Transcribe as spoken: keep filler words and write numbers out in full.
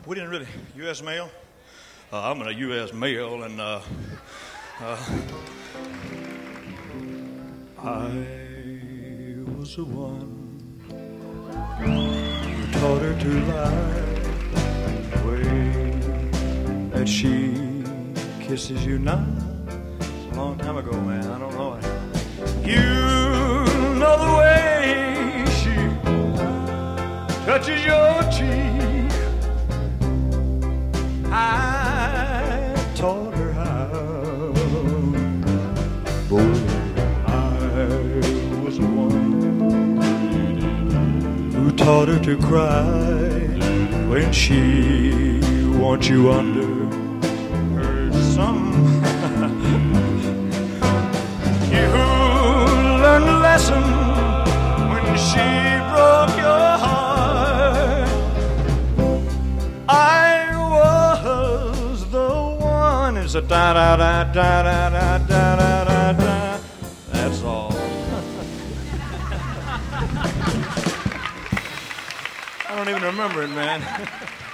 we didn't really, U S mail? Uh, I'm in a U S mail, and uh, uh, I was the one who taught her to lie, the way that she kisses you now. It's a long time ago, man, I don't know it. You know the way she touches your cheek. I taught her how. Oh, I was the one who taught her to cry when she wants you under her thumb. You learned a lesson when she broke your heart. I was the one. It's a da da da da da da da da da da. That's all. I don't even remember it, man.